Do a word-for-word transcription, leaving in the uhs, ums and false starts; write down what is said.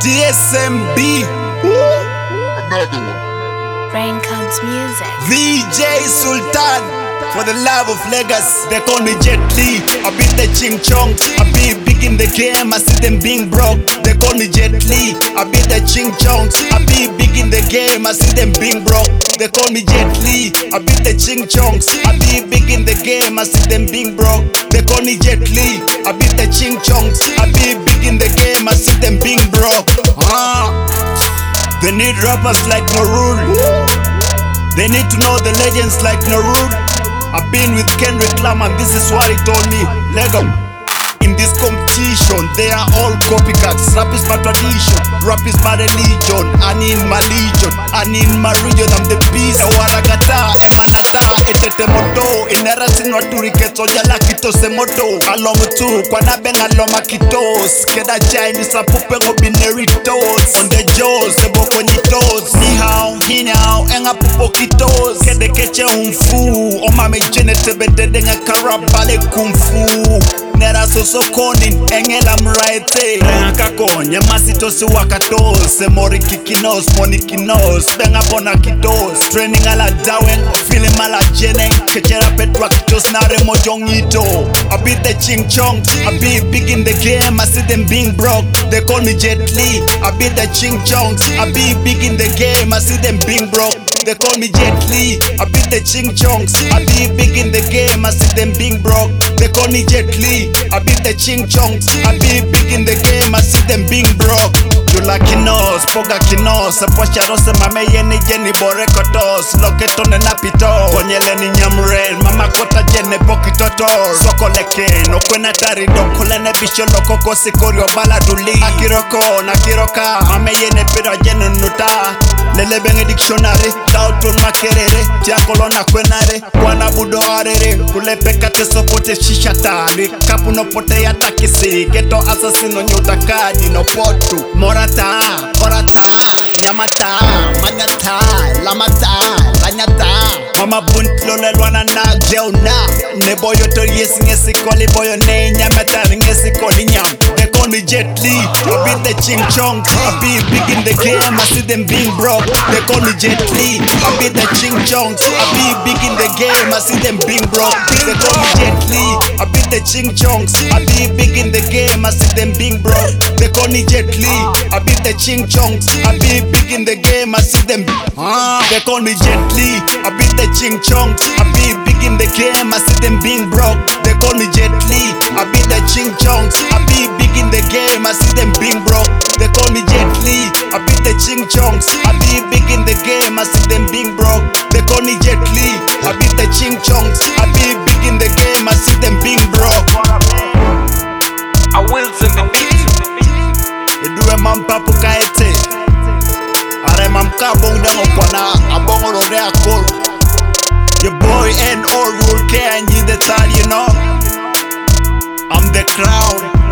D S M B. Another one. Raincoats Music. V J Sultan. For the love of Lagos, they call me Jet Li. I beat the Ching Chong. I be big in the game, I see them being broke. They call me Jet Li. I beat the Ching Chong. I be big in the game, I see them being broke. They call me Jet Li. I beat the Ching Chong. I be big in the game, I see them being broke. They call me Jet Li. I beat the Ching Chong. I be big in the game, I see them being broke. Ah, they need rappers like Narul. They need to know the legends like Narul. I've been with Kendrick Lamar and this is what he told me. Lego. In this competition, they are all copycats. Rap is my tradition, rap is my religion. I need my legion, I need my region. I'm the beast. Waragata, emanata, etete moto. Inera sinwa turiketo, jala kito se moto. Along tu, kwa nabenga loma kitos. Keda Chinese, sapupe go bineritos. On the jaws, ebo kwenye toes. Ni hao, hini hao, enga pupo kitos. Kede keche umfu, oma mejene tebede denga karabale kumfu. Nera soso konin, engela mraete. Renga kakonye, masito si wakatos. Semori kikinos, moni kinos. Benga bona kitos. Training ala dawen, feeling mala jene. Kechera petwa kitos nare mojongito. I beat the Ching Chong, I be big in the game, I see them being broke. They call me Jet Li. I beat the Ching Chong, I be big in the game, I see them being broke. They call me Jet Li. I beat the Ching Chong, I be big in the game, I see them being broke. They call me Jet Li. I beat the Ching Chong, I be big in the game, I see them being broke. Jula kinos, poga kinos, aposha rose mame yeni jeni bore kotos. Loketone na pito, konyele ni nyamre, mama kota jene pokitoto. Soko leke, no kwena tari dokole ne bisho loko kosi korio bala duli. Akiroko, nakiroka, mame yene pira jene nuta. Lele benge dictionary, dauton makerere. Tia kolona kwenare, kwana budo arere. Kule pekate sopote shishatari. Kapu no pote ya takisi, geto asasino nyuta kadi no potu. Morata, korata, nyamata, manyata, lamata, lanyata. Mama buntlo le lwana na jeuna. Ne boyo to yes ngesi koli boyo ne nyamata ngesi koli nyam. They call me Jet Li. I beat the Ching Chong. I be big in the game, I see them being broke. They call me Jet Li. I beat the Ching Chong. I be big in the game, I see them being broke. They call me Jet Li. I beat the Ching Chong. I be big in the game, I see them being broke. They call me Jet Li. I beat the Ching Chong. I be big in the game, I see them. Ah, they call me Jet Li. I beat the Ching Chong. I be big in the game, I see them being broke. They call me Jet Li. I beat the Ching Chong. I be big in the game, I see them being broke. They call me Jet Li. I beat the Ching Chong. I be big in the game, I see them being broke. They call me Jet Li. I beat the Ching Chong. I be big in the game, I see them being broke. I will in the beat. Edue mampa pukaete. Are mamka bong dango kwana abongo rore akol. Your boy N O Rule K and you the third, you know. I'm the crown.